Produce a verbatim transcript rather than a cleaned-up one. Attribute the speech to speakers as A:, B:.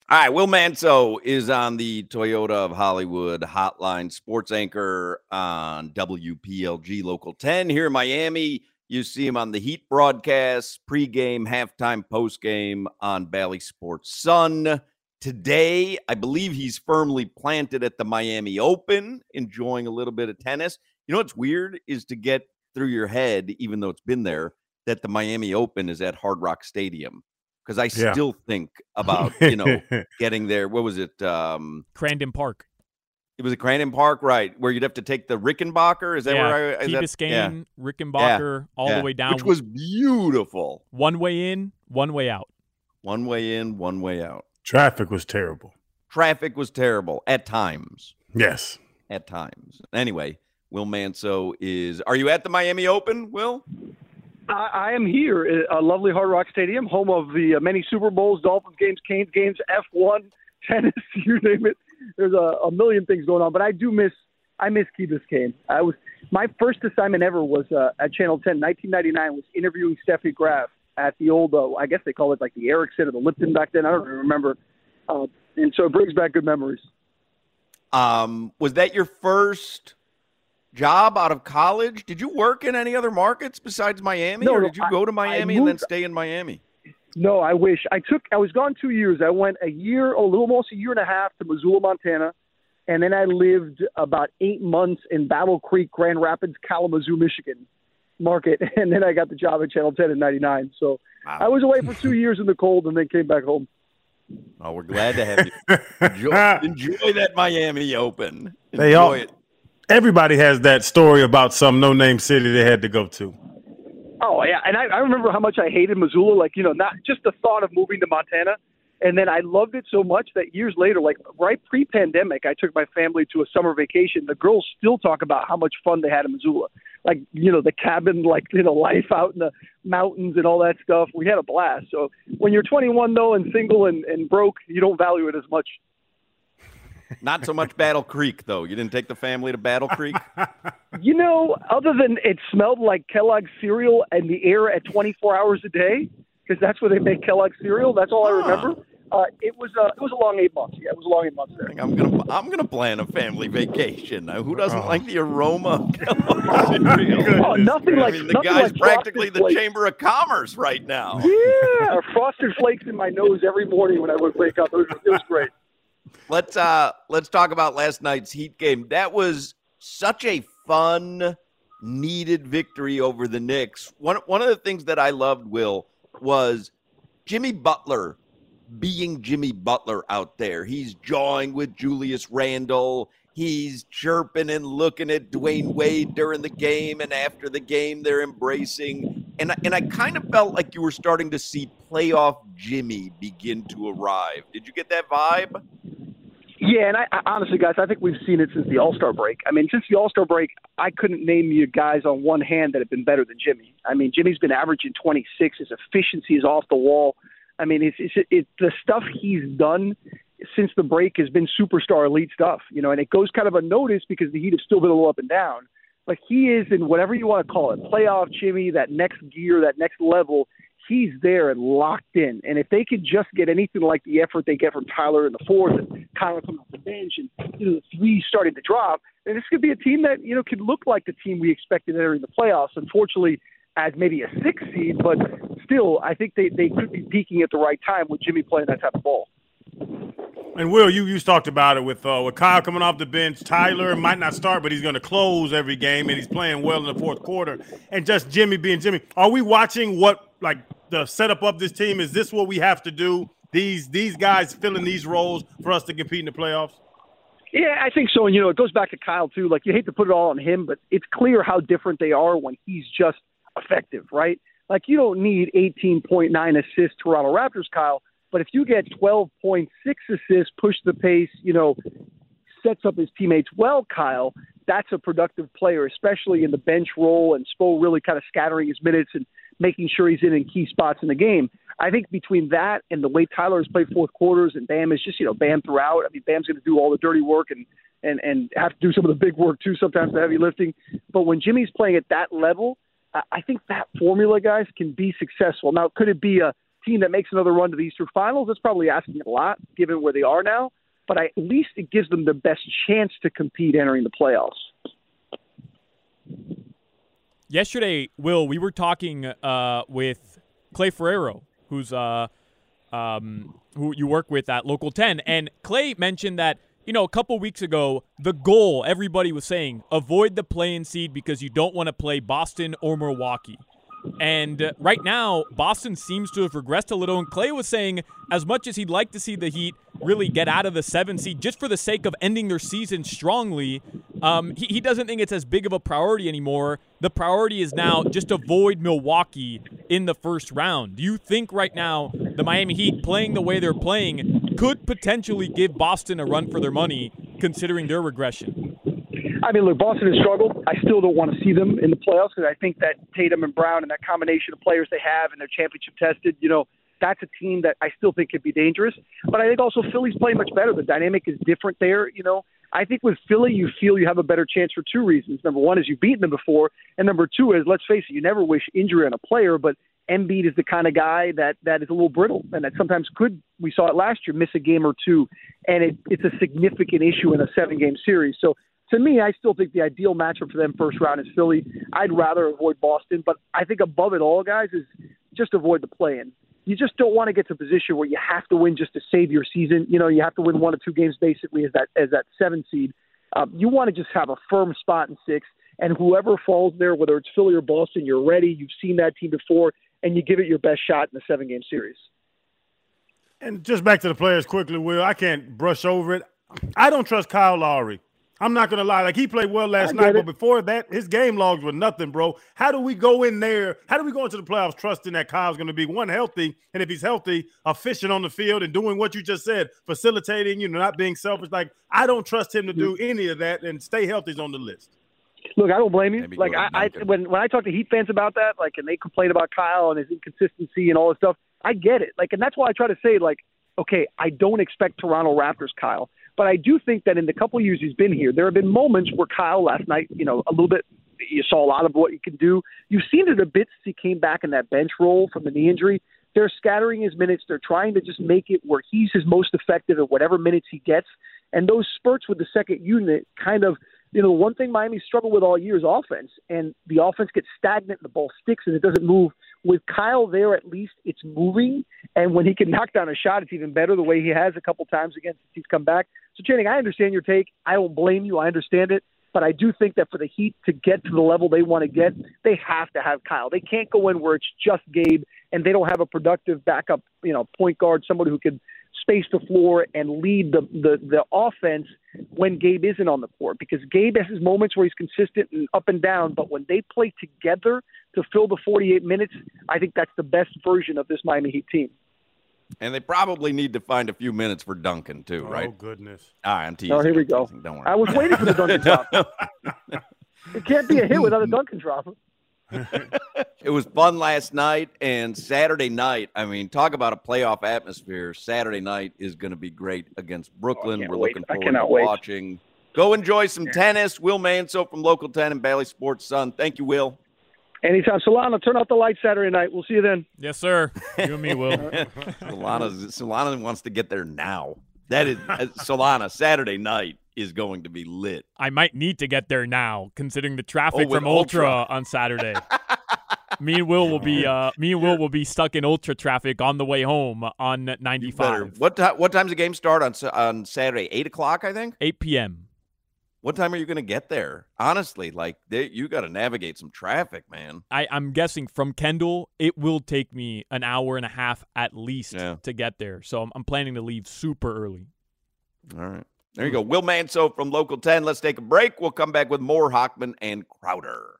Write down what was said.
A: All right, Will Manso is on the Toyota of Hollywood hotline, sports anchor on W P L G Local ten here in Miami. You see him on the Heat broadcast, pregame, halftime, postgame on Bally Sports Sun. Today, I believe he's firmly planted at the Miami Open, enjoying a little bit of tennis. You know what's weird is to get through your head, even though it's been there, that the Miami Open is at Hard Rock Stadium. Because I
B: Yeah.
A: still think about, you know, getting there. What was it? Um,
C: Crandon Park.
A: It was a Crandon Park, right, where you'd have to take the Rickenbacker. Is that
C: yeah.
A: where I –
C: Key Biscayne, yeah. Rickenbacker, yeah. all
A: yeah.
C: the way down.
A: Which was beautiful.
C: One way in, one way out.
A: One way in, one way out.
B: Traffic was terrible.
A: Traffic was terrible at times.
B: Yes.
A: At times. Anyway, Will Manso is – are you at the Miami Open, Will?
D: I, I am here at a lovely Hard Rock Stadium, home of the uh, many Super Bowls, Dolphins games, Canes games, F one, tennis, you name it. There's a, a million things going on, but I do miss I miss Key Biscayne. I was my first assignment ever was uh, at Channel ten, nineteen ninety-nine, was interviewing Steffi Graf at the old, uh, I guess they call it like the Ericsson or the Lipton back then. I don't remember. Uh, and so it brings back good memories.
A: Um, was that your first job out of college? Did you work in any other markets besides Miami,
D: no,
A: or
D: no,
A: did you go to Miami
D: moved,
A: and then stay in Miami?
D: No, I wish. I took. I was gone two years. I went a year, a little almost a year and a half to Missoula, Montana, and then I lived about eight months in Battle Creek, Grand Rapids, Kalamazoo, Michigan market, and then I got the job at Channel ten in ninety-nine. So wow. I was away for two years in the cold and then came back home.
A: Oh, we're glad to have you. Enjoy, enjoy that Miami Open. Enjoy
B: they all,
A: it.
B: Everybody has that story about some no-name city they had to go to.
D: Oh, yeah, and I, I remember how much I hated Missoula, like, you know, not just the thought of moving to Montana, and then I loved it so much that years later, like right pre-pandemic, I took my family to a summer vacation. The girls still talk about how much fun they had in Missoula. Like, you know, the cabin, like, you know, life out in the mountains and all that stuff. We had a blast. So when you're twenty-one, though, and single and, and broke, you don't value it as much.
A: Not so much Battle Creek, though. You didn't take the family to Battle Creek?
D: You know, other than it smelled like Kellogg's cereal and the air at twenty-four hours a day, because that's where they make Kellogg's cereal. That's all I remember. Uh, it was a it was a long eight months. Yeah, it was a long eight months there.
A: I'm gonna I'm gonna plan a family vacation. Now, who doesn't oh. like the aroma of Kellogg's cereal?
D: Oh, nothing like
A: I mean, the
D: nothing
A: guy's
D: like
A: practically the
D: flakes.
A: Chamber of Commerce right now.
D: Yeah, Frosted Flakes in my nose every morning when I would wake up. It was, it was great.
A: Let's uh let's talk about last night's Heat game. That was such a fun, needed victory over the Knicks. One one of the things that I loved, Will, was Jimmy Butler being Jimmy Butler out there. He's jawing with Julius Randle. He's chirping and looking at Dwayne Wade during the game, and after the game they're embracing. And, and I kind of felt like you were starting to see playoff Jimmy begin to arrive. Did you get that vibe?
D: Yeah, and I, I honestly, guys, I think we've seen it since the All-Star break. I mean, since the All-Star break, I couldn't name you guys on one hand that have been better than Jimmy. I mean, Jimmy's been averaging twenty-six. His efficiency is off the wall. I mean, it's, it's, it's the stuff he's done since the break has been superstar elite stuff, you know, and it goes kind of unnoticed because the Heat have still been a little up and down. But he is in whatever you want to call it, playoff Jimmy, that next gear, that next level. He's there and locked in. And if they could just get anything like the effort they get from Tyler in the fourth and Kyle coming off the bench and, you know, the three starting to drop, then this could be a team that, you know, could look like the team we expected entering the playoffs. Unfortunately, as maybe a six seed, but still, I think they, they could be peaking at the right time with Jimmy playing that type of ball.
B: And Will, you you talked about it with uh, with Kyle coming off the bench. Tyler might not start, but he's going to close every game, and he's playing well in the fourth quarter. And just Jimmy being Jimmy. Are we watching what like the setup of this team? Is this what we have to do? These these guys filling these roles for us to compete in the playoffs?
D: Yeah, I think so. And you know, it goes back to Kyle too. Like you hate to put it all on him, but it's clear how different they are when he's just effective, right? Like you don't need eighteen point nine assists Toronto Raptors, Kyle. But if you get twelve point six assists, push the pace, you know, sets up his teammates well, Kyle, that's a productive player, especially in the bench role and Spo really kind of scattering his minutes and making sure he's in in key spots in the game. I think between that and the way Tyler has played fourth quarters and Bam is just, you know, Bam throughout. I mean, Bam's going to do all the dirty work and, and, and have to do some of the big work too, sometimes the heavy lifting. But when Jimmy's playing at that level, I think that formula, guys, can be successful. Now, could it be a team that makes another run to the Eastern Finals, that's probably asking a lot given where they are now. But I, at least it gives them the best chance to compete entering the playoffs.
C: Yesterday, Will, we were talking uh, with Clay Ferrero, who's uh, um, who you work with at Local ten, and Clay mentioned that, you know, a couple weeks ago, the goal, everybody was saying, avoid the play-in seed because you don't want to play Boston or Milwaukee. And uh, right now, Boston seems to have regressed a little. And Clay was saying, as much as he'd like to see the Heat really get out of the seven seed, just for the sake of ending their season strongly, um, he, he doesn't think it's as big of a priority anymore. The priority is now just avoid Milwaukee in the first round. Do you think right now the Miami Heat, playing the way they're playing, could potentially give Boston a run for their money, considering their regression?
D: I mean, look, Boston has struggled. I still don't want to see them in the playoffs because I think that Tatum and Brown and that combination of players they have and they're championship tested, you know, that's a team that I still think could be dangerous. But I think also Philly's playing much better. The dynamic is different there, you know. I think with Philly, you feel you have a better chance for two reasons. Number one is you've beaten them before, and number two is, let's face it, you never wish injury on a player, but Embiid is the kind of guy that, that is a little brittle and that sometimes could, we saw it last year, miss a game or two, and it, it's a significant issue in a seven-game series. So to me, I still think the ideal matchup for them first round is Philly. I'd rather avoid Boston, but I think above it all, guys, is just avoid the play-in. You just don't want to get to a position where you have to win just to save your season. You know, you have to win one or two games basically as that as that seven seed. Um, you want to just have a firm spot in six, and whoever falls there, whether it's Philly or Boston, you're ready. You've seen that team before, and you give it your best shot in the seven-game series.
B: And just back to the players quickly, Will, I can't brush over it. I don't trust Kyle Lowry. I'm not going to lie. Like, he played well last night, but before that, his game logs were nothing, bro. How do we go in there? How do we go into the playoffs trusting that Kyle's going to be, one, healthy, and if he's healthy, efficient on the field and doing what you just said, facilitating, you know, not being selfish? Like, I don't trust him to do any of that, and stay healthy is on the list.
D: Look, I don't blame you.
A: Maybe
D: like, I, I when when I talk to Heat fans about that, like, and they complain about Kyle and his inconsistency and all this stuff, I get it. Like, and that's why I try to say, like, okay, I don't expect Toronto Raptors Kyle. But I do think that in the couple of years he's been here, there have been moments where Kyle last night, you know, a little bit, you saw a lot of what he can do. You've seen it a bit since he came back in that bench role from the knee injury. They're scattering his minutes. They're trying to just make it where he's his most effective at whatever minutes he gets. And those spurts with the second unit kind of, you know, one thing Miami struggled with all year is offense. And the offense gets stagnant and the ball sticks and it doesn't move. With Kyle there, at least it's moving. And when he can knock down a shot, it's even better the way he has a couple times again since he's come back. So, Channing, I understand your take. I don't blame you. I understand it. But I do think that for the Heat to get to the level they want to get, they have to have Kyle. They can't go in where it's just Gabe and they don't have a productive backup, you know, point guard, somebody who can space the floor and lead the, the, the offense when Gabe isn't on the court. Because Gabe has his moments where he's consistent and up and down, but when they play together to fill the forty-eight minutes, I think that's the best version of this Miami Heat team.
A: And they probably need to find a few minutes for Duncan, too, right?
B: Oh, goodness.
A: All right, I'm teasing.
D: Oh, here we go.
A: Don't worry.
D: I was waiting for the Duncan drop. It can't be a hit without a Duncan drop.
A: It was fun last night, and Saturday night, I mean, talk about a playoff atmosphere. Saturday night is going to be great against Brooklyn.
D: Oh,
A: We're
D: wait.
A: looking
D: I
A: forward
D: cannot
A: to
D: wait.
A: watching. Go enjoy some tennis. Will Manso from Local ten and Bally Sports Sun. Thank you, Will.
D: Anytime. Solana, turn off the lights Saturday night. We'll see you then.
C: Yes, sir. You and me, Will.
A: Solana, Solana wants to get there now. That is uh, Solana. Saturday night is going to be lit.
C: I might need to get there now, considering the traffic
A: Oh, with
C: from Ultra,
A: Ultra.
C: on Saturday. me and Will will be uh, me and Will will be stuck in Ultra traffic on the way home on
A: You better.
C: ninety-five.
A: What time? What time's the game start on Sa- on Saturday? Eight o'clock, I think.
C: eight p.m.
A: What time are you going to get there? Honestly, like they, you got to navigate some traffic, man.
C: I, I'm guessing from Kendall, it will take me an hour and a half at least
A: Yeah.
C: to get there. So I'm, I'm planning to leave super early.
A: All right. There you go. Will Manso from Local ten. Let's take a break. We'll come back with more Hockman and Crowder.